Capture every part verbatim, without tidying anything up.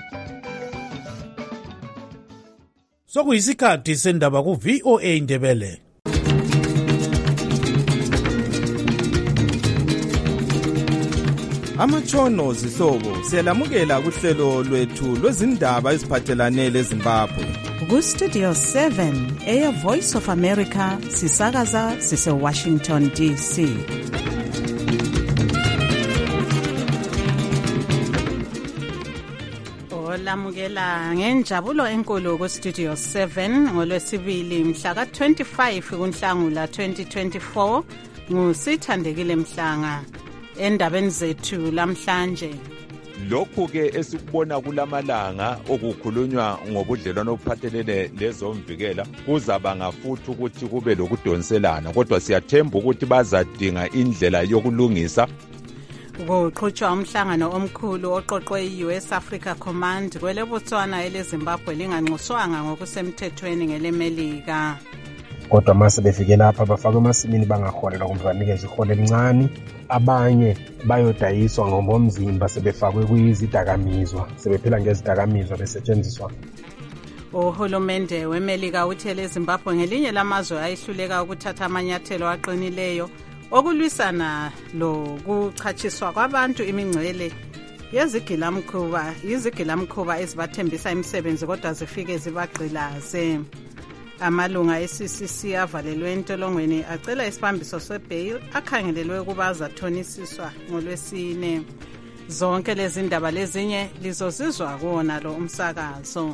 Sokuyisikhathi sendaba ku V O A Indebele. Amatshono zihlobo siyalamukela kuhlelo lwethu lwezindaba eziphathelane leZimbabwe. Ku Studio seven eya Voice of America sisakaza sise Washington D C. Olamukela ngenjabulo enkulu ku Studio seven ngolwesibili mhla ka twenty-five kuNhlangula twenty twenty-four ngusithandekile Mhlanga. Endabeni zethu lamhlanje, lokhu ke esikubona kulamalanga okukhulunywa ngobudlelwano obuphathelene lezomvikela kuzabanga futhi ukuthi kube lokudonselana, kodwa siyathemba ukuthi bazadinga indlela yokulungisa. Kuqhutshwa umhlangano omkhulu oqoqwe i-U S Africa Command kwele Botswana eleZimbabwe linganxuswanga ngokusemthethweni ngelemelika. Kodwa mase befike lapha bafaka emasimini bangaholelwa kumvanikeza iholo elincane, abanye bayodayiswa ngomzimba sebefakwe kuyizidakamizwa, sebephila ngezidakamizwa besetshenziswa. Uhulumende wemelika uthi eleZimbabwe ngelinye lamazwe ayihluleka ukuthatha amanyathelo aqinileyo okulwisana lokuchathiswa kwabantu imingcele yezigilamkhuba izigilamkhuba ezibathembisa imisebenzi kodwa zifike zibagqilaze. Amalunga e-C C C avalelwe entolongweni acela isibambiso sebail akhangelelwe ukuba azathonisiswa ngolwesine. Zonke lezi ndaba lezinye lizozizwa kuwona lo umsakazo.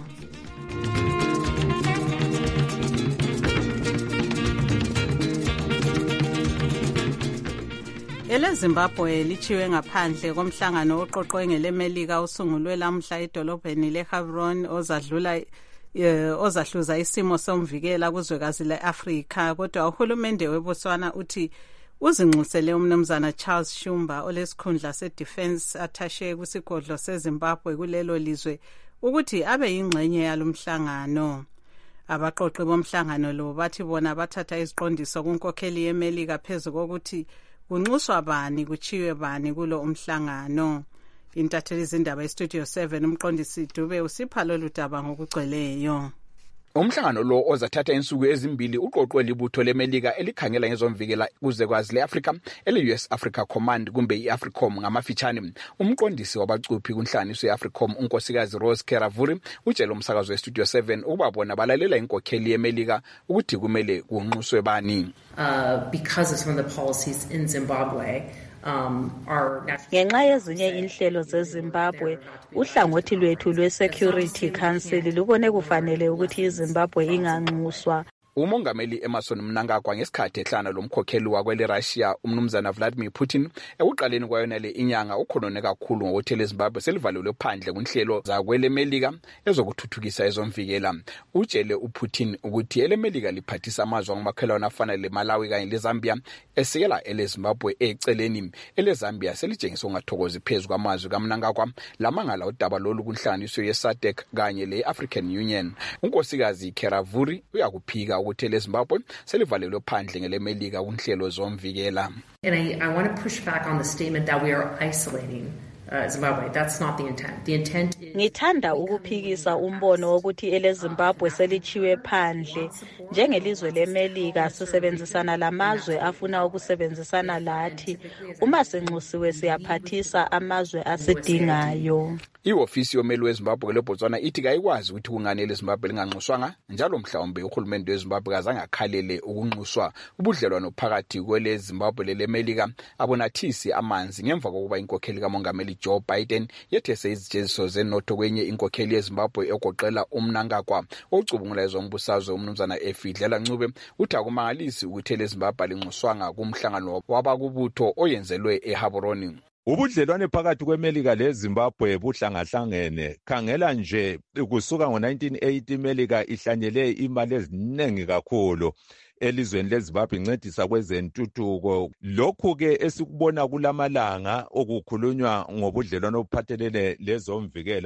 EleZimbabwe lichiwe ngaphandle komhlangano oqoqwe ngelemelika usungulwe lamhla edolobheni leHavroni ozadlula Uh, ozahluza isimo somvikela kuzwekazi le-Afrika, kodwa uhulumende weBotswana uthi uzinxusele umnumzana Charles Shumba olesikhundla se-Defense Attaché kusigodlo seZimbabwe kulelo lizwe ukuthi abe yingxenye yalomhlangano. Abaqoqi bomhlangano lo bathi bona bathatha iziqondiso kunkokheli yemelika phezulu kokuthi kunxuswa bani kuchiwe bani kulo umhlangano. Intatheli izindaba eStudio seven umqondisi Dube usipha lolu daba ngokugcweleyo. Umhlangano lo ozathatha insuku ezimbili uqoqwe libutho lemelika elikhangela ngezomvikela kuzwekazi le-Afrika ele-U S Africa Command kumbe i-AFRICOM ngamafitshane. Umqondisi wabacuphi kunhlanganiso ye-AFRICOM unkosikazi Rose Keravuri utshela umsakazo weStudio seven ukuba bona balalela inkokheli yemelika ukuthi kumele kunxuswe bani. Uh, because of some of the policies in Zimbabwe, Um, ngenxa yezinye inhlelo zeZimbabwe uhlangothi lwethu lwe-Security Council lubone kufanele ukuthi iZimbabwe inganxuswa. Umongameli Emerson Mnangagwa ngesikhathi ehlana lomkhokheli wakwele Russia umnumzana Vladimir Putin ekuqaleni kwayona le inyanga ukhonone kakhulu ngokuthi leZimbabwe selivalelwe phandle kunhlelo zakwele Melika ezokuthuthukisa ezomvikela. Utshele uPutin ukuthi elemelika liphathisa amazwe ngamakhelwane afana leMalawi kanye leZambia esekela eleZimbabwe eceleni. EleZambia selijengisa ungathokozi phezulu kwamazwi kaMnangagwa lamangala udaba lolu kunhlanganiso ye-SADC kanye le-African Union. Unkosikazi Keravuri uyakuphika ukuthi leZimbabwe selivalelwe phandle ngelemelika kunhlelo zomvikela. And I, I want to push back on the statement that we are isolating uh, Zimbabwe. That's not the intent. The intent is Ngithanda ukuphikisa umbono wokuthi eleZimbabwe selichiwe phandle njengelizwe lemelika sisebenzisana lamazwe afuna ukusebenzisana lathi. Uma senxusiwe siyaphathisa amazwe asidingayo. I-ofisi yomeli weZimbabwe leBotswana ithi kayikwazi ukuthi kungani eleZimbabwe linganxuswanga njalo mhlawumbe uhulumende weZimbabwe kazange akhalele ukunxuswa. Ubudlelwano phakathi kweleZimbabwe lelemelika abonathisi amanzi ngemva kokuba inkokheli kamongameli Joe Biden yethese izijeziso zenotho kwenye inkokheli yeZimbabwe egoqela uMnangagwa ocubungula ezombusazwe umnumzana Efidlela Ncube uthi akumangalisi ukuthi eleZimbabwe linxuswanga kumhlangano wabakubutho oyenzelwe eHavroni. Ubudlelwane phakathi kwemelika leZimbabwe buhlangahlangene. Khangela nje kusuka ngo nineteen eighty imelika ihlanyele imali eziningi kakhulu elizweni leZimbabwe incedisa kwezentuthuko. Lokhu ke esikubona kulamalanga okukhulunywa ngobudlelwane obuphathelene lezomvikela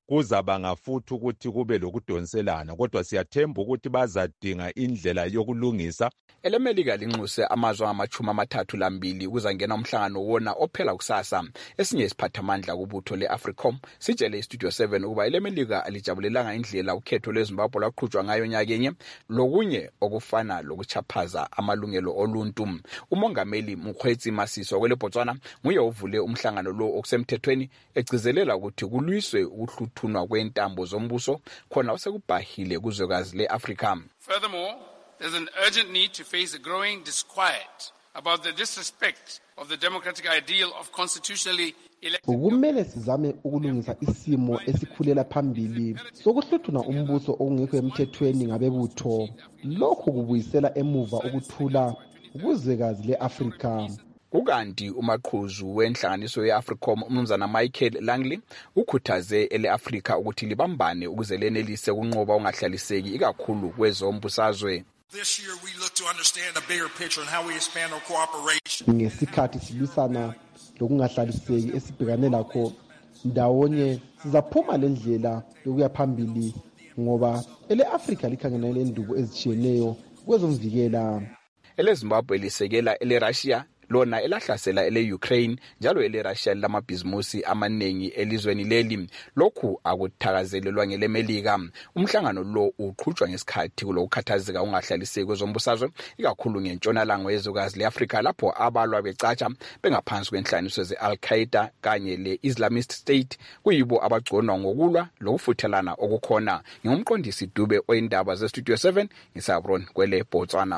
kuzabanga futhi ukuthi kube lokudonselana, kodwa siyathemba ukuthi bazadinga indlela yokulungisa. EleMelika linxuse amazwe amachumi amathathu lambili ukuzangena umhlangano wona ophela kusasa. Esinye isiphathamandla kubutho le-AFRICOM sitshele iStudio seven ukuba eleMelika alijabulelanga indlela ukhetho lweZimbabwe lwaqhutshwa ngayo nyakenye, lokunye okufana lokuchaphaza amalungelo oluntu. Umongameli Mokgweetsi Masisi kwele Botswana nguye ovule umhlangano lo okusemthethweni, egcizelela ukuthi kulwiswe ukuhluthunwa kwentambo zombuso khona osekubhahile kuzwekazi le-Afrika. Furthermore, there's an urgent need to face a growing disquiet about the disrespect of the democratic ideal of constitutionally elected. Kumele sizame ukulungisa isimo esikhulela phambili sokuhluthuna umbuso okungekho emthethweni ngabebutho. Lokhu kubuyisela emuva ukuthula kuzwekazi le-Afrika. Ukanti umaqhuzu wenhlanganiso ye-AFRICOM umnumzana Michael Langley ukhuthaze ele-Afrika ukuthi libambane ukuze lenelise ukunqoba ungahlaliseki ikakhulu kwezombusazwe. This year we look to understand a bigger picture on how we expand our cooperation. Ngesikhathi silisana lokungahlaliseki esibhekane lakho ndawonye sizaphuma lendlela yokuya phambili ngoba ele-Afrika likhangena lendubo ezitshiyeneyo kwezomvikela. EleZimbabwe lisekela ele-Russia lona elahlasela ele-Ukraine njalo ele-Russia lamabhizimusi amaningi elizweni leli. Lokhu akuthakazelelwa ngeleMelika. Umhlangano lo uqhutshwa ngesikhathi kulokukhathazeka ungahlaliseki kwezombusazwe ikakhulu ngentshonalanga yezwekazi le-Afrika lapho abalwa becatsha bengaphansi kwenhlanganiso ze-Al-Qaeda kanye le-Islamist State kuyibo abagconwa ngokulwa lokufuthelana okukhona. Ngumqondisi Dube oyindaba zeStudio seven ngisabron kwele Botswana.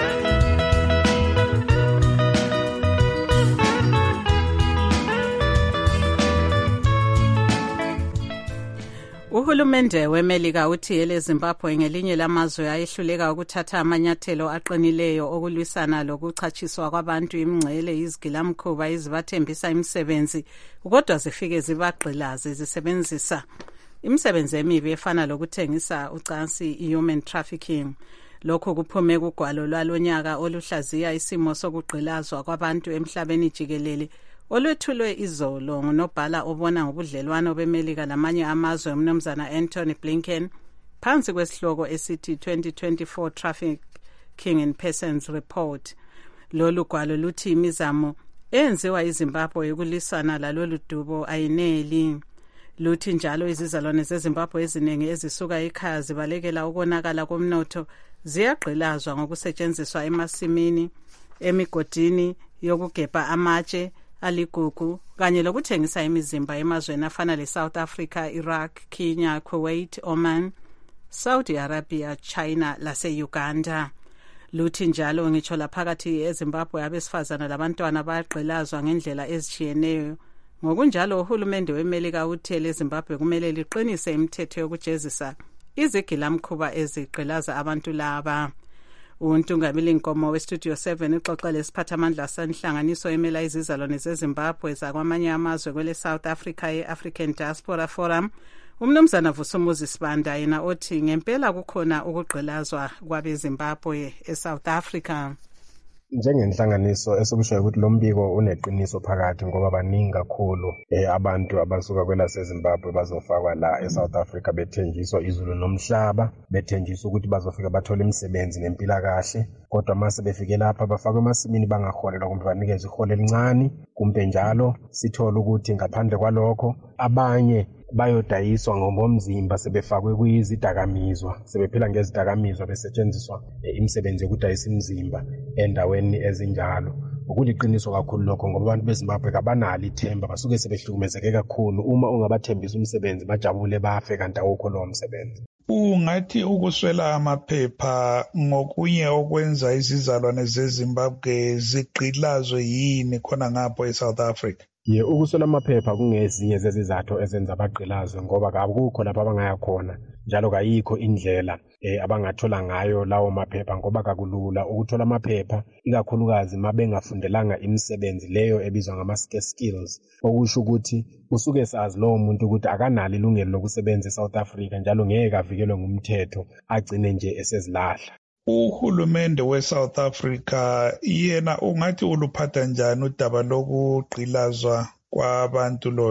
Uhulumende weMelika uthi eleZimbabwe ngelinye lamazwe ayehluleka ukuthatha amanyathelo aqinileyo okulwisana lokuchathiswa kwabantu imingcele izigilamkhuba izibathembisa imisebenzi kodwa zifike zibagqilaze zisebenzisa imisebenzi emibi efana lokuthengisa ucansi human trafficking. Lokho kuphume kugwalo lwalonyaka oluhlaziya isimo sokugqilazwa kwabantu emhlabeni jikelele olwethulwe izolo ngunobhala obona ngobudlelwano beMelika lamanye amazwe umnumzana Anthony Blinken phansi kwesihloko esithi twenty twenty-four Trafficking in Persons Report. Lolu gwalo luthi imizamo enziwa iZimbabwe yokulisana lalolu dubo ayineli. Luthi njalo izizalwane zeZimbabwe eziningi ezisuka ekhaya zibalekela ukonakala komnotho ziyagqilazwa ngokusetshenziswa emasimini, emigodini yokugebha amatshe aligugu kanye lokuthengisa imizimba emazweni afana le-South Africa, Iraq, Kenya, Kuwait, Oman, Saudi Arabia, China lase-Uganda. Luthi njalo ngitsho laphakathi eZimbabwe abesifazana labantwana bayagqilazwa ngendlela ezitshiyeneyo. Ngokunjalo uhulumende weMelika uthi eleZimbabwe kumele liqinise imithetho yokujezisa izigilamkhuba ezigqilaza abantu laba. Untungameli Nkomo weStudio seven uxoxa lesiphathamandla senhlanganiso emela izizalwane zeZimbabwe zakwamanye amazwe kwele South Africa ye-African Diaspora Forum. Umnumzana Vusumuzi Sibanda yena othi ngempela kukhona ukugqilazwa kwabeZimbabwe eSouth Africa. Njengenhlanganiso esokushoyo ukuthi lo mbiko uneqiniso phakathi ngoba baningi kakhulu eh, abantu abasuka kwelaseZimbabwe bazofakwa la eSouth Africa bethenjiswa izulu nomhlaba, bethenjiswa ukuthi bazofika bathola imisebenzi nempilakahle, kodwa mase befike lapha bafakwe emasimini bangaholelwa kumbe banikezwe iholo elincane. Kumbe njalo sithola ukuthi ngaphandle kwalokho abanye bayodayiswa ngomzimba sebefakwe kuyizidakamizwa, sebephila ngezidakamizwa besetshenziswa e, imisebenzi yokudayisa imizimba endaweni ezinjalo. Ukuliqiniso kakhulu lokho ngoba abantu beZimbabwe kabanalo ithemba, basuke sebehlukumezeke kakhulu. Uma ungabathembisa umsebenzi bajabule bafe kanti awukho lowo msebenzi. Ungathi ukuswela amaphepha ngokunye okwenza izizalwane zeZimbabwe zigqilazwe yini khona ngapho eSouth Africa? Ye ukuswela amaphepha kungezinye zezizathu ezenza abagqilazwe ngoba akukho lapha abangaya khona, njalo kayikho indlela eh, abangathola ngayo lawo maphepha ngoba kakulula ukuthola amaphepha ikakhulukazi mabengafundelanga imisebenzi leyo ebizwa ngama-scarce skills. Okusho ukuthi usuke sazi lowo muntu ukuthi akanalo ilungelo lokusebenza eSouth Africa njalo ngeke avikelwe ngumthetho, agcine nje esezilahla. Uhulumende weSouth Africa yena ungathi uluphatha njani udaba lokugqilazwa kwabantu lolo?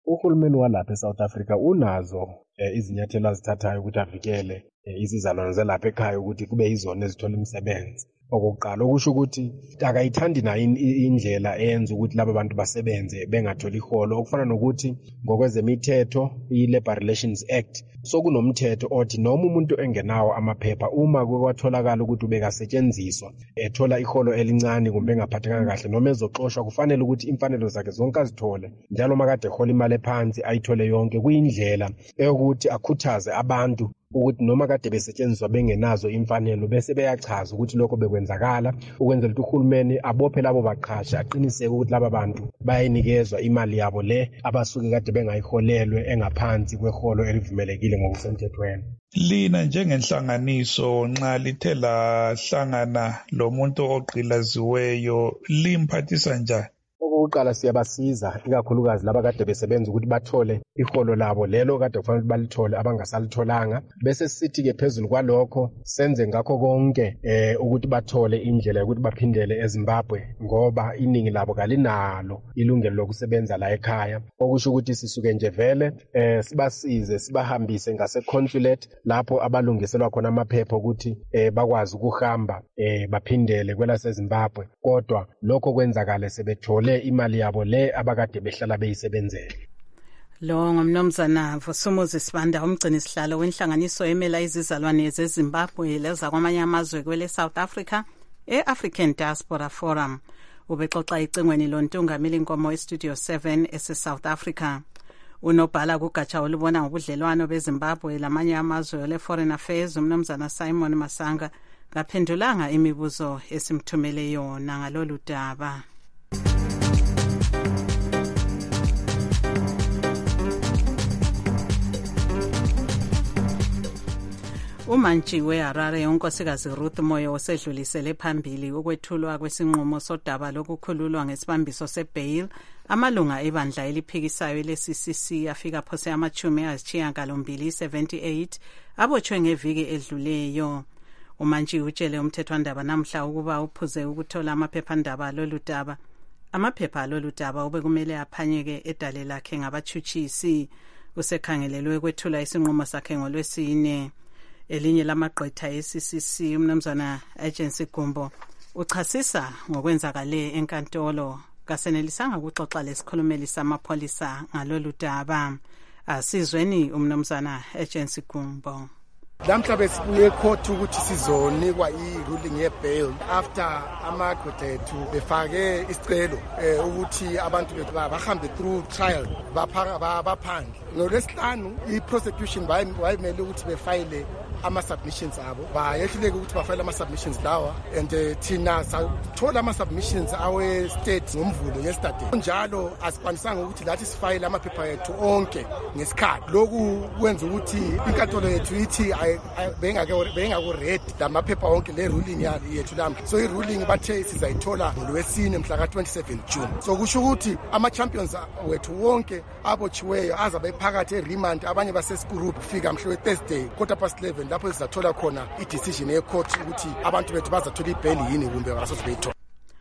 uhulumeni walapha eSouth Africa unazo eh, izinyathelo azithathayo ukuthi avikele eh, izizalwane zelapha ekhaya ukuthi kube yizona ezithola imisebenzi. Okokuqala okusho ukuthi akayithandi na indlela eyenza ukuthi laba bantu basebenze bengatholi iholo, okufana nokuthi ngokwezemithetho i-Labour Relations Act sokunomthetho othi noma umuntu engenawo amaphepha uma kwatholakala ukuthi ubekasetshenziswa ethola iholo elincane kumbe engaphathekanga kahle noma ezoxoshwa, kufanele ukuthi imfanelo zakhe zonke azithole njalo makade ehola imali ephansi ayithole yonke. Kuyindlela eyokuthi akhuthaze abantu ukuthi noma kade besetshenziswa bengenazo imfanelo bese beyachaza ukuthi lokho bekwenzakala, ukwenzela ukuthi uhulumeni abophe labo baqhashi, aqiniseke ukuthi laba bantu bayanikezwa imali yabo le abasuke kade bengayiholelwe engaphansi kweholo elivumelekile ngokusemthethweni. Lina njengenhlanganiso nxa lithe lahlangana lo muntu ogqilaziweyo limphathisa njani? Okokuqala siyabasiza ikakhulukazi laba kade besebenza ukuthi bathole iholo labo lelo kade kufanele balithole abangasalitholanga, bese sithi ke phezulu kwalokho senze ngakho konke eh ukuthi bathole indlela yokuthi baphindele eZimbabwe ngoba iningi labo kalinalo ilungelo lokusebenza la ekhaya, okusho ukuthi sisuke nje vele eh sibasize sibahambise ngase consulate lapho abalungiselwa khona amaphepha ukuthi eh bakwazi ukuhamba eh baphindele kwelaseZimbabwe, kodwa lokho kwenzakala sebethole imali yabo le abakade behlala beyisebenzele. Lo ngumnomzana Vusumuzi Sibanda, umgcini sihlalo wenhlanganiso emela izizalwane zeZimbabwe leza kwamanye amazwe kwele South Africa e-African Diaspora Forum. Ubexoxa icingweni lontungameli inkomo eStudio seven ese-South Africa. Unobhala kugatsha olubona ngobudlelwano beZimbabwe lamanye amazwe le Foreign Affairs umnomzana Simon Masanga kaphendulanga imibuzo esimthumele yona ngalolu daba. uMantjiwe Harare unkosikazi Ruth Moyo osedlulisele phambili ukwethulwa kwesinqumo sodaba lokukhululwa ngesibambiso sebail amalunga ebandla eliphikisayo le-C C C afika phose amachumi ayisishiyagalombili seventy-eight abotshwe ngeviki edluleyo. uMantjiwe utshele umthethwandaba namhla ukuba uphuze ukuthola amaphephandaba lolu daba amaphepha lolu daba obekumele aphanyeke edale lakhe ngabatshutshisi. Usekhangelelwe ukwethula isinqumo sakhe ngolwesine. Elinye lamagqwetha e-C C C umnumzana Agency Gumbo uchasisa ngokwenzakale enkantolo kasenelisanga ukuxoxa lesikhulumeli samapholisa ngalolu daba. Asizweni umnumzana Agency Gumbo. Lamhla besibuye ecourt ukuthi sizonikwa i-ruling ye-bail after amagqwetha ethu befake isicelo ukuthi abantu bethu bahambe through trial baphandle. Ngolwesihlanu i-prosecution bayimele ukuthi befayile ama-submissions abo, bayehluleke ukuthi bafayile ama-submissions lawa, and thina sathola ama-submissions awe-state ngomvulo yesterday. Njalo asikwanisanga ukuthi lathi sifayile amaphepha ethu onke ngesikhathi. Lokhu kwenza ukuthi inkantolo yethu ithi bengaku-ready lamaphepha onke le-ruling yethu lamhla. So i-ruling bathe sizayithola ngolwesine mhla ka-twenty-seven June. So kusho ukuthi ama-champions wethu wonke abotshiweyo azabe phakathi e-remand, abanye basesikurup kufika mhla we-Thursday quarter past eleven lapho sizathola khona i-decision ye-court ukuthi abantu bethu bazathola i-bail yini kumbe basoze beyithola.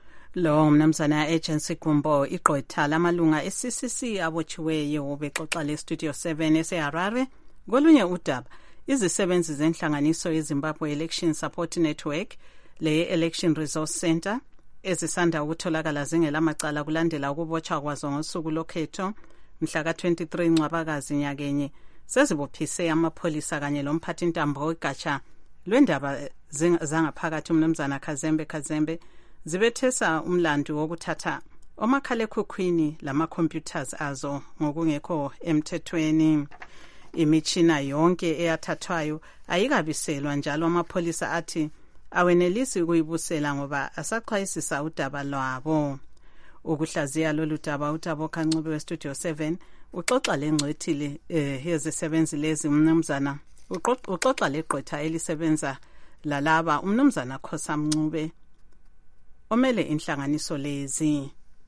Lo mnumzana Agency Gumbo igqwetha lamalunga e-C C C abotshiweyo bexoxa le-Studio seven ese-Harare. Kolunye udaba izisebenzi zenhlanganiso yeZimbabwe Election Support Network le-Election Resource Center ezisanda ukutholakala zingelamacala kulandela ukubotshwa kwazo ngosuku lokhetho mhla ka-twenty-three Ncwabakazi nyakenye sezibophise amapholisa kanye lomphathintambo wegatsha lwendaba zangaphakathi umnumzana Kazembe Kazembe zibethesa umlando wokuthatha omakhalekhukhwini lama-computers azo ngokungekho emthethweni. Imitshina yonke eyathathwayo ayikabiselwa njalo amapholisa athi awenelisi ukuyibusela ngoba asaqhayisisa udaba lwabo. Ukuhlaziya lolu daba uTabo Kancube we-Studio seven uxoxa lengcwethile eh yezisebenzi lezi umnumzana uxoxa legqwetha elisebenza lalaba umnumzana Khosa Mncube omele inhlanganiso lezi.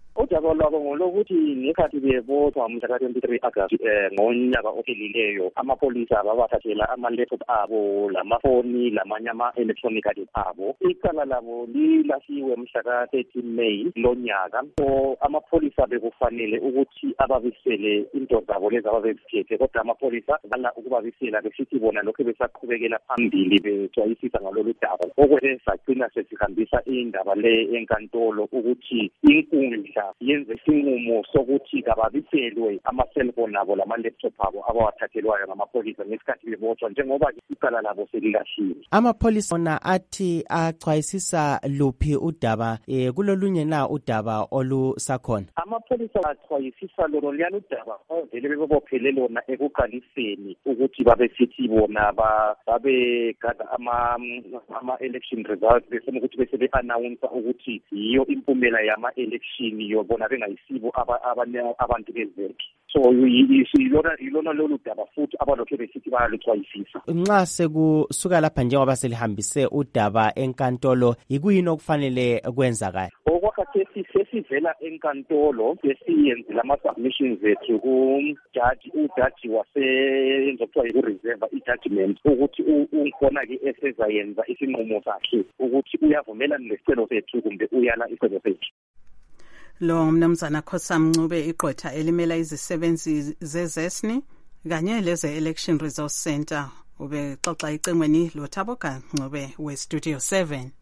Udaba lwabo ngolokuthi ngekhathi bebotshwa ngomhla twenty-three August eh ngonyaka ophelileyo amapholisa ababathathela ama-laptop abo lamafoni lamanye ama-electronic gadgets abo. Icala labo lilahliwe mhla thirteen May lonyaka. So amapholisa bekufanele ukuthi ababisele into zabo lezi ababeziphethe, kodwa amapholisa bala ukubabisela besithi bona lokho besaqhubekela phambili bexwayisisa ngalolu daba. Okwenza sagcina sesihambisa indaba le enkantolo ukuthi inkundla yenze isinqumo sokuthi kababiselwe ama-cellphone abo lama-laptop abo abawathathelwayo ngamapholisa ngesikhathi bebotshwa, njengoba icala labo selilahliwe. Amapholisa ona athi axwayisisa luphi udaba eh kulolunye na udaba olusakhona? Amapholisa axwayisisa lolo liyana udaba vele bebebophele lona ekuqaliseni ukuthi babesithi bona babe gada ama ama-election results bese ukuthi bese be-announce ukuthi yiyo impumela yama-election yobona bengayisibo abanye abantu bezekhe. So yilona yilona lolu daba futhi abalokhe besithi bayaluxwayisisa. Nxa sekusuka lapha njengoba selihambise udaba enkantolo, yikuyini okufanele kwenzakala? Okwakhathesi sesivela enkantolo sesiyenzile ama-submissions ethu kujaji ujaji waseyenza kuthiwa yiku-reserve i-judgment ukuthi ukhona-ke esezayenza isinqumo sakhe ukuthi uyavumelana nesicelo sethu kumbe uyala isicelo sethu. Lo mnumzana Khosam Ncube igqwetha elimela izisebenzi zezesni kanye leze Election Resource Center ubexoxa icengweni lo Thaboga Ncube we Studio seven.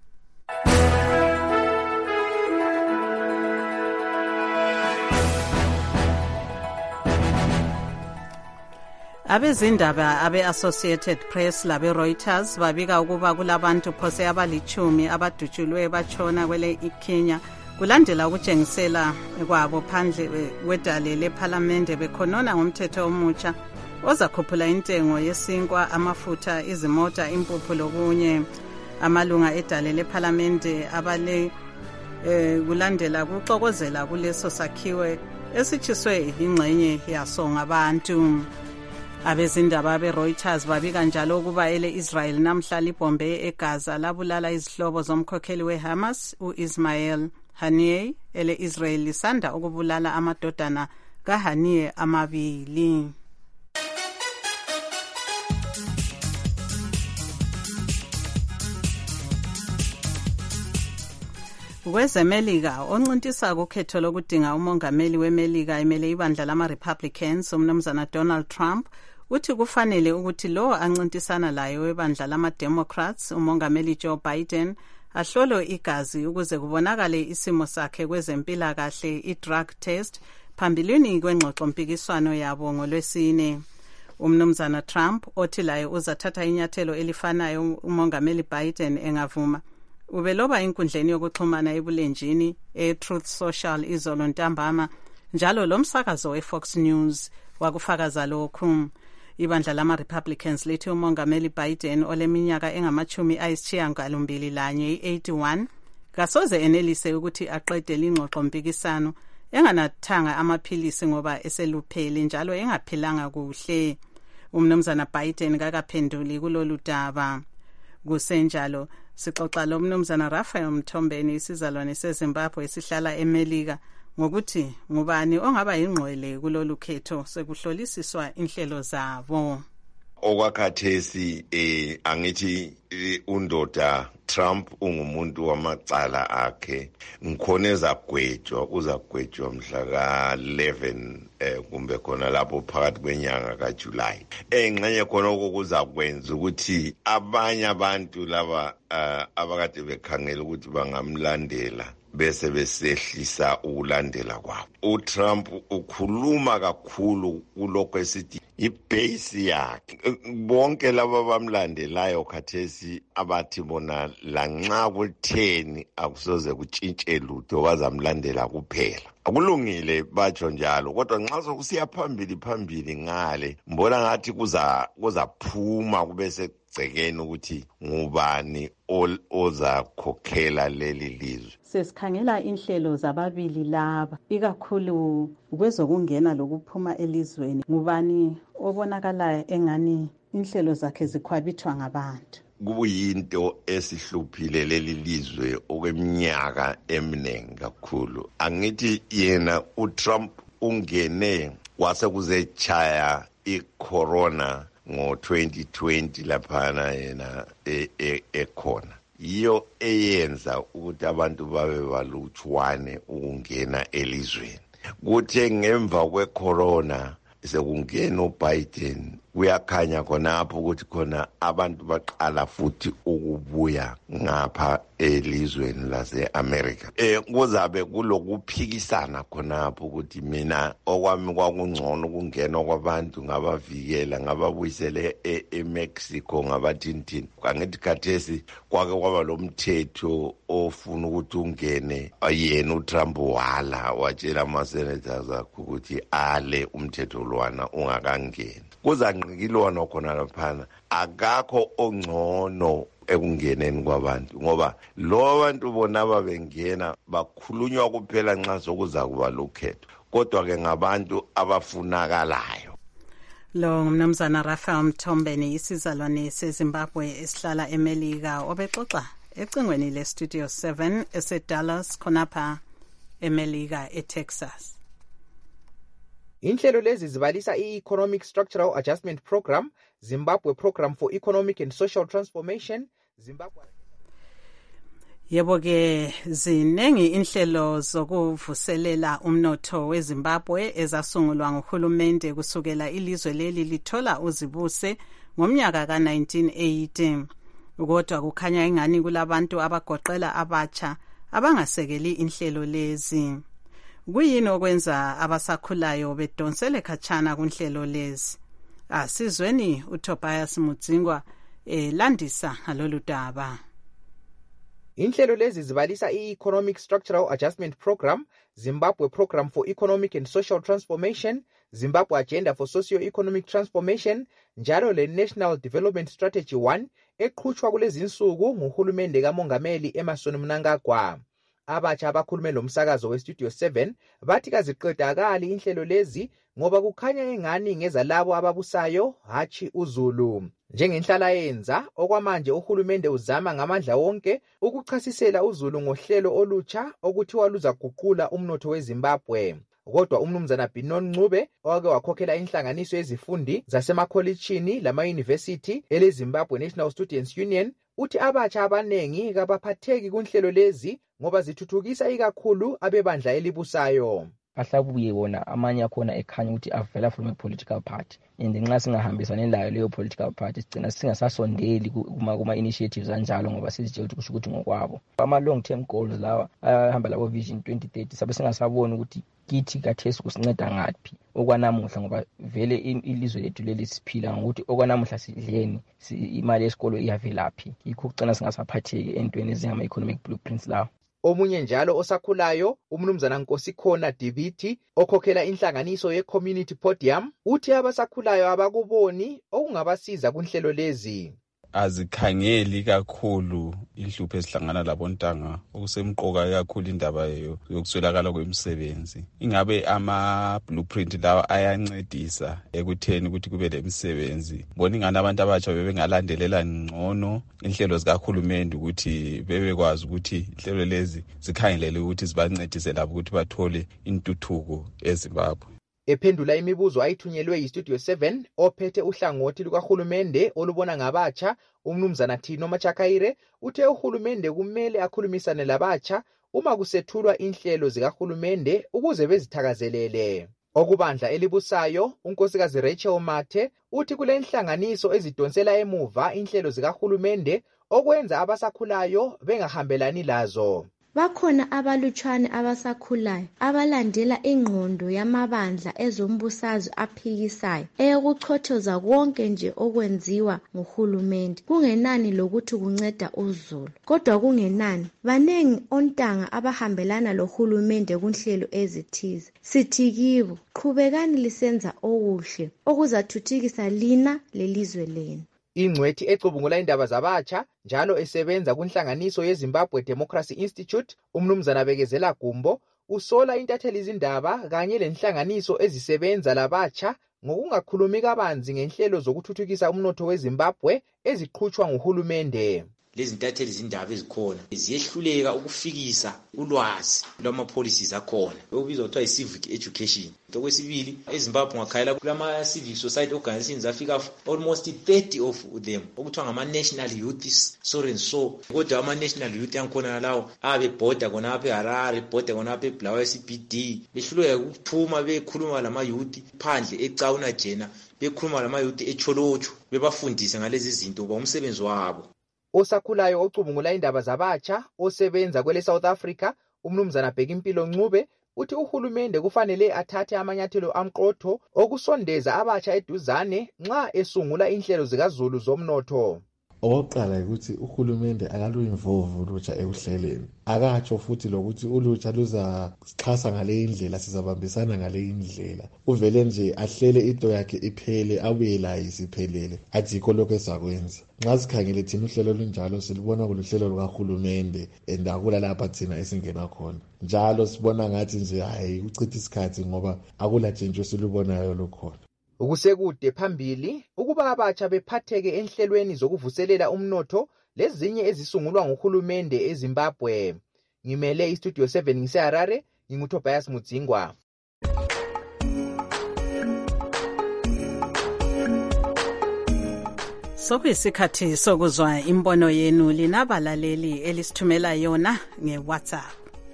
Abezindaba abe-Associated Press labe Reuters babika ukuba kulabantu phose abalichumi abadutshulwe bachona kwele iKenya kulandela ukutshengisela kwabo phandle wedale leParliament bekhonona ngomthetho omutsha ozakhuphula intengo yesinkwa, amafutha, izimota, impuphu lokunye. Amalunga edale leParliament abale eh, kulandela kuxokozela kuleso sakhiwe esitshiswe ingxenye yaso ngabantu. Abezindaba be-Reuters babika njalo ukuba ele Israel namhla libombe eGaza labulala izihlobo zomkhokheli weHamas uIsmail Haniyeh. ele Israel lisanda ukubulala amadodana kaHaniyeh amabili. Kwezemelika oncintisa ukhetho lokudinga umongameli wemelika emele ibandla lama-Republicans umnumzana Donald Trump uthi kufanele ukuthi lo ancintisana layo webandla lama-Democrats umongameli Joe Biden ahlolwe igazi ukuze kubonakale isimo sakhe kwezempilakahle i-drug test phambilini kwengxoxo mpikiswano yabo ngolwesine. Umnumzana Trump othi laye uzathatha inyathelo elifanayo umongameli Biden engavuma ubeloba inkundleni yokuxhumana ebulenjini e-Truth Social izolo ntambama njalo lomsakazo we-Fox News wakufakaza lokhu. Ibandla lama-Republicans lithi umongameli Biden oleminyaka engamachumi ayisishiyagalombili lanye i-eighty-one kasoze enelise ukuthi aqede lingxoxo mpikisano enganathanga amaphilisi ngoba eseluphele njalo engaphilanga kuhle. Umnumzana Biden kakaphenduli kulolu daba. Kusenjalo sixoxa lo mnumzana Raphael Mthombeni isizalwane seZimbabwe esihlala eMelika ngokuthi ngubani ongaba yingqwele kulolu khetho sekuhlolisiswa inhlelo zabo. Okwakhathesi eh angithi eh, undoda Trump ungumuntu wamacala akhe ngikhona ezagwetshwa uzagwetshwa mhla ka eleven eh kumbe khona lapho phakathi kwenyanga kaJuly. Engxenye khona okuzakwenza ukuthi abanye abantu laba uh, abakade bekhangela ukuthi bangamlandela bese besehlisa ukulandela kwabo. uTrump ukhuluma kakhulu kulokho esithi ibase yakhe. Bonke laba bamlandelayo khathesi abathi bona lanxa kutheni akusoze kutshintshe lutho bazamlandela kuphela. Akulungile batsho njalo kodwa nxa sokusiya phambili phambili ngale mbona ngathi kuza kuzaphuma kube segcekeni ukuthi ngubani ozakhokhela leli lizwe. Sesikhangela inhlelo zababili laba ikakhulu kwezokungena lokuphuma elizweni ngubani obonakala engani inhlelo zakhe zikhwabithwa ngabantu. kuyinto esihluphile leli lizwe okweminyaka eminingi kakhulu. Angithi yena uTrump ungene kwase kuzechaya icorona ngo twenty twenty laphana yena ekhona. Iyo eyenza ukuthi abantu babe balutshwane ukungena elizweni. Kuthe ngemva kwecorona sekungena uBiden kuyakhanya khonapho ukuthi khona abantu baqala futhi ukubuya ngapha elizweni lase-America. Eh kuzabe kulokuphikisana khonapho ukuthi mina okwami kwakungcono ukungena kwabantu ngabavikela ngababuyisele eMexico ngabathintini. Kangithi khathesi kwake kwaba lo mthetho ofuna ukuthi ungene yena uTrump wala watshela ama-senators akhe ukuthi ale umthetho lwana ungakangeni. Kuzanqikilwana khona laphana akakho ongcono ekungeneni kwabantu ngoba lo bantu bona babengena bakhulunywa kuphela nxa sokuza kuba lokhetho kodwa ke ngabantu abafunakalayo. Lo ngumnumzana Raphael Mthombeni isizalwane seZimbabwe esihlala eMelika obexoxa ecingweni le Studio seven eseDallas khonapha eMelika eTexas. Inhlelo lezi zibalisa i-Economic Structural Adjustment Program, Zimbabwe Program for Economic and Social Transformation, Zimbabwe. Yebo ke zinengi inhlelo zokuvuselela umnotho weZimbabwe ezasungulwa nguhulumende kusukela ilizwe leli lithola uzibuse ngomnyaka ka nineteen eighty. Kodwa kukhanya ingani kulabantu abagoqela abatsha abangasekeli inhlelo lezi. Kuyini okwenza abasakhulayo bedonsele khatshana kunhlelo lezi? Asizweni uTobias Mudzingwa elandisa ngalolu daba. Inhlelo lezi zibalisa i-Economic Structural Adjustment Program, Zimbabwe Program for Economic and Social Transformation, Zimbabwe Agenda for Socio-Economic Transformation, njalo le National Development Strategy one eqhutshwa kulezi insuku nguhulumende kaMongameli Emmerson Mnangagwa. Abatsha abakhulume lo msakazo weStudio seven bathi kaziqedakali inhlelo lezi ngoba kukhanya engani ngeza labo ababusayo hachi uZulu. Njengenhlala yenza okwamanje uhulumende uzama ngamandla wonke ukuchasisela uZulu ngohlelo olutsha okuthiwa luzaguqula umnotho weZimbabwe. Kodwa umnumzana Binon Ncube owake wakhokhela inhlanganiso yezifundi zasemakholitshini lama-university ele Zimbabwe National Students Union uthi abatsha abanengi kabaphatheki kunhlelo lezi ngoba zithuthukisa ikakhulu abebandla elibusayo. Ahlabuye wona amanye akhona ekhanya ukuthi avela from a political party and nxa singahambisana layo leyo political party sigcina singasasondeli kuma kuma initiatives anjalo ngoba sizitshela ukuthi kusho ukuthi ngokwabo ama long term goals lawa ahamba labo vision twenty thirty sabe singasabona ukuthi kithi kathesi kusinceda ngapi okwanamuhla ngoba vele ilizwe lethu leli siphila ngokuthi okwanamuhla sidleni imali yesikolo iyavelaphi yikho kugcina singasaphatheki entweni ezingama economic blueprints lawo. Omunye njalo osakhulayo umnumzana Nkosikhona Diviti okhokhela inhlanganiso ye-Community Podium uthi abasakhulayo abakuboni okungabasiza kunhlelo lezi. Azikhangeli kakhulu inhlupho ezihlangana labontanga okusemqoka kakhulu indaba yokuswelakala kwemisebenzi. Ingabe ama blueprint lawa ayancedisa ekutheni ukuthi kube lemisebenzi. Bona ingane abantu abatsha bebengalandelela ngcono inhlelo zikahulumende ukuthi bebekwazi ukuthi inhlelo lezi zikhangelele ukuthi zibancedise labo ukuthi bathole intuthuko eZimbabwe. Ephendula imibuzo ayithunyelwe yiStudio seven ophethe uhlangothi lukahulumende olubona ngabatsha umnumzana Thino Machakaire uthe uhulumende kumele akhulumisane labatsha uma kusethulwa inhlelo zikahulumende ukuze bezithakazelele. Okubandla elibusayo unkosikazi Rachel Mathe uthi kule nhlanganiso ezidonsela emuva inhlelo zikahulumende okwenza abasakhulayo bengahambelani lazo. Bakhona abalutshwane abasakhulayo abalandela ingqondo yamabandla ezombusazwe aphikisayo eyokuchothoza konke nje okwenziwa nguhulumende kungenani lokuthi kunceda uZulu. Kodwa kungenani banengi ontanga abahambelana lohulumende kunhlelo ezithize. Sithi kibo qhubekani lisenza okuhle okuzathuthukisa lina lelizwe lenu. Ingcwethi ecubungula indaba zabatsha njalo esebenza kunhlanganiso yeZimbabwe Democracy Institute umnumzana Bekezela Gumbo usola intatheli izindaba kanye lenhlanganiso ezisebenza labatsha ngokungakhulumi kabanzi ngenhlelo zokuthuthukisa umnotho weZimbabwe eziqhutshwa nguhulumende. Lezi ntatheli zindaba ezikhona ziyehluleka ukufikisa ulwazi lwama-policies akhona okubizwa kuthiwa i-civic education. Okwesibili, eZimbabwe ngakhayela kulama civil society organizations afika almost thirty of them okuthiwa ngama-national youth so and so, kodwa ama-national youth angikhona lawo abebhoda khonapha eHarare, bhoda khonapha eBulawayo C B D, behluleka ukuphuma bekhuluma lama-youth phandle eCauna Jena, bekhuluma lama-youth eCholocho, bebafundise ngalezi zinto ngoba umsebenzi wabo. Osakhulayo ocubungula indaba zabatsha osebenza kwele South Africa, umnumzana Bhekimpilo Ncube, uthi uhulumende kufanele athathe amanyathelo amqotho okusondeza abatsha eduzane nxa esungula inhlelo zikaZulu zomnotho. Oqala ukuthi uhulumende akalu-involve ulutsha ekuhleleni, akatsho futhi lokuthi ulutsha luzaxhasa ngale indlela, sizabambisana ngale indlela. Uvele nje ahlele into yakhe iphele, abuye layo isiphelele, athikho lokho esakwenza. Nxa sikhangele thina uhlelo lunjalo silubona kuluhlelo lukahulumende endakula lapha thina esingena khona. Njalo sibona ngathi nje hayi ukuchitha isikhathi ngoba akula tshintsho silubonayo lukhona. Ukusekude phambili ukuba abatsha bephatheke enhlelweni zokuvuselela umnotho lezinye ezisungulwa nguhulumende eZimbabwe. Ngimele iStudio seven ngiseHarare, nginguTobias Mudzingwa. Sokuyisikhathi sokuzwa imbono yenu linabalaleli elisithumela yona ngeWhatsApp.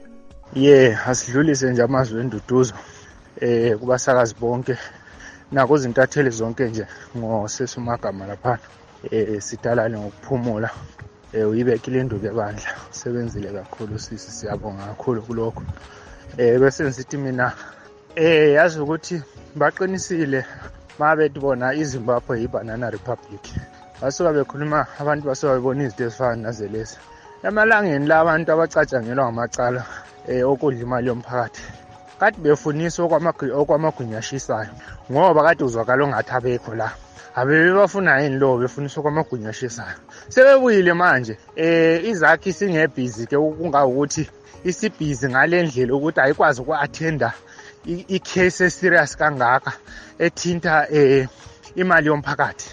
Yeah, asidlulise nje amazwi enduduzo eh kubasakazi bonke nako izintatheli zonke nje ngosesumagama lapha eh sidalale ngokuphumula eh uyibekile induku ebandla sebenzile kakhulu sisi, siyabonga kakhulu kulokho. Eh bese ngithi mina eh yazi ukuthi baqinisile mabethi bona iZimbabwe yibanana republic. Basuka bekhuluma abantu basuka bebona izinto ezifana nazelezi emalangeni la abantu abacatshangelwa ngamacala eh okudla imali yomphakathi kade befuniswa okwamagunyashisayo ngoba kade uzwakala ongathi abekho la, abebe bafuna yini lo befuniswa okwamagunyashisayo. Sebebuyile manje eh izakhi singebhizi ke kungakuthi isibhizi ngalendlela ukuthi ayikwazi uku-attenda i-case serious kangaka ethinta eh imali yomphakathi.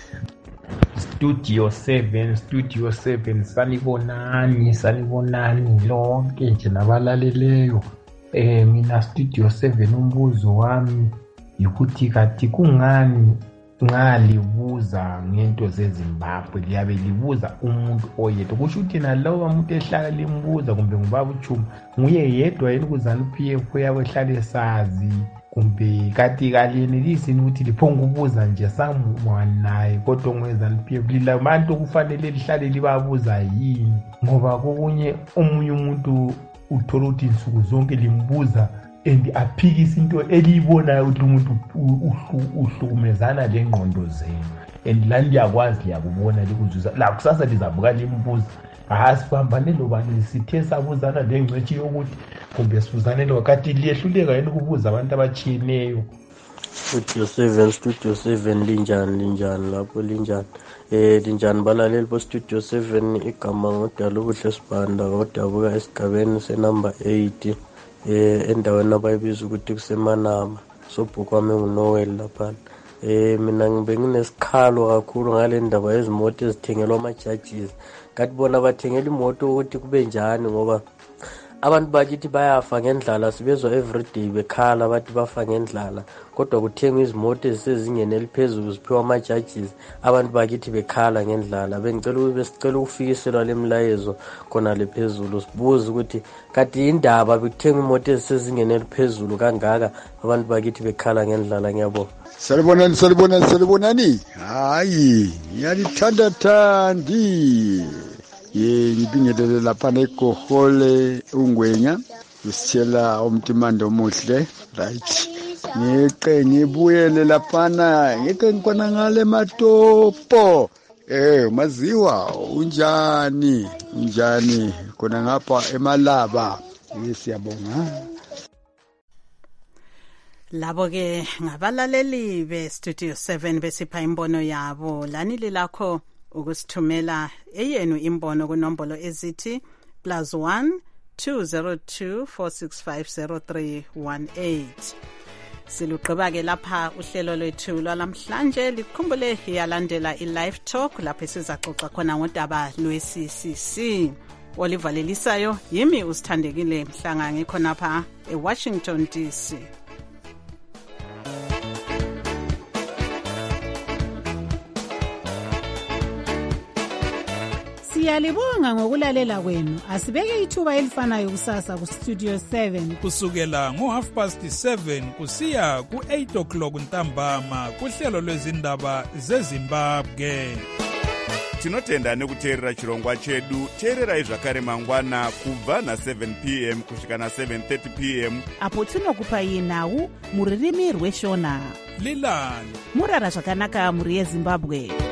Studio seven, Studio seven, sanibonani, sanibonani lonke nje nabalaleleyo. Eh mina Studio seven umbuzo wami ukuthi kathi kungani nxa libuza ngento zeZimbabwe liyabe libuza umuntu oyedwa, kusho ukuthi nalowo umuntu ehlala limbuza kumbe ngubaba uChuma nguye yedwa yini kuZANU P F yabe ehlale sazi, kumbe kathi kalenelisi ukuthi liphonga ukubuza nje samwanaye kodwa ngweZANU P F lilabantu kufanele lihlale libabuza yini? Ngoba kokunye omunye umuntu uthola ukuthi insuku zonke limbuza and aphikisa into eliyibonayo ukuthi umuntu uhlukumezana lengqondo zenu, and la liyakwazi liyakubona likuzwisa la kusasa lizabuka limbuza asibambane lobani sithe sabuzana lengcwethi yokuthi kumbe sibuzane lo kathi liyehluleka yini ukubuza abantu abatshiyeneyo. Studio seven, Studio seven linjani linjani lapho linjani eh linjani balaleli bo Studio seven, igama ngodala ubuhle sibanda ngodabuka esigabeni senumber eight eh endaweni abayibiza ukuthi kusemanama sobhukwami nguNoel lapha. Eh mina ngibe nginesikhalo kakhulu ngale ndaba yezimoto ezithengelwa ama-judges. Kathi bona bathengela imoto ukuthi kube njani ngoba abantu bakithi bayafa ngendlala, sibezwa everyday bekhala bathi bafa ngendlala, kodwa kuthengwa izimoto ezisezingeni eliphezulu ziphiwa ama-judges, abantu bakithi bekhala ngendlala. Bengicela besicela ukufikiselwa lemlayezo khona lephezulu sibuza ukuthi kati indaba bekuthengwa imoto ezisezingeni eliphezulu kangaka abantu bakithi bekhala ngendlala. Ngiyabonga. Salibonani, salibonani, salibonani. Hayi, ngiyalithanda thandi. Ye ngibingelele lapha neGohole uNgwenya usitshela umtimando omuhle right. Ngiqe ngibuyele lapha ngike ngikona ngale Matopo eh maziwa unjani unjani kona ngapha eMalaba. Siyabonga. Labo ke ngabalaleli be Studio seven besipha imbono yabo. Lani lilakho ukusithumela eyenu imbono kunombolo ezithi plus one two zero two four six five zero three one eight. Silugqiba-ke lapha uhlelo lwethu lwalamhlanje. Likhumbule yalandela i-live talk lapho sizaxoxa khona ngodaba lwe-C C C. Olivalelisayo yimi usithandekile Mhlanga ngikhonapha eWashington D C. Siyalibonga ngokulalela kwenu. Asibeke ithuba elifanayo kusasa ku Studio seven kusukela ngo half past seven kusiya ku eight o'clock ntambama kuhlelo lwezindaba zeZimbabwe. Tinotenda nekuteerera chirongwa chedu. Teererai zvakare mangwana kubva na seven p m kusvika na seven thirty p m apo tinokupai nhau muririmi rweshona. Lilani murara zvakanaka muri yeZimbabwe.